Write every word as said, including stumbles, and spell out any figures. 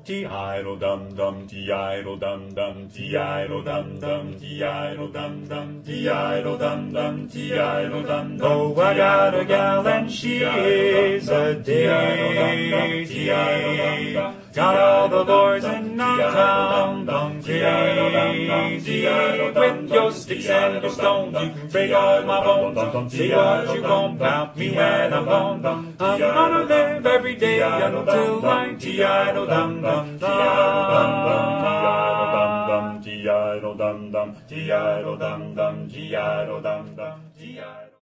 Ti-idle dum dum, ti-idle dum dum, ti-idle dum dum, ti-idle dum dum, ti-idle dum dum, ti-idle dum dum. Oh, I got a gal and she is a daisy. Got all the boys in our town gone crazy. With your sticks and your stones, you can break all my bones. Say what you want about me when I'm gone. I'm gonna live every day until I'm ti-idle dum dum, ti-idle dum dum, ti-idle dum dum, ti-idle dum dum, ti-idle dum dum, ti-idle dum dum, ti-idle.